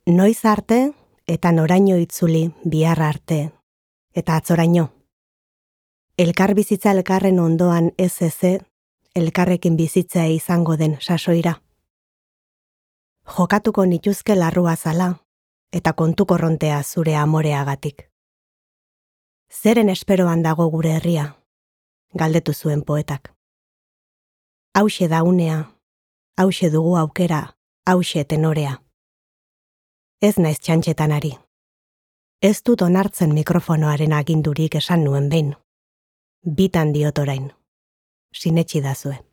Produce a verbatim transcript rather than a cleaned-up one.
Noiz arte eta noraino itzuli bihar arte eta atzoraino. Elkar bizitza elkarren ondoan ez eze, elkarrekin bizitzea izango den sasoira. Jokatuko nituzke larrua zala eta kontu korrontea zure amoreagatik. Zeren esperoan dago gure herria, galdetu zuen poetak. Hauxe da unea, hauxe dugu aukera, hauxe tenorea. Ez naiz txantxetan ari. Ez dut onartzen mikrofonoaren agindurik esan nuen behin. Bitan diot orain. Sinetsi dazue.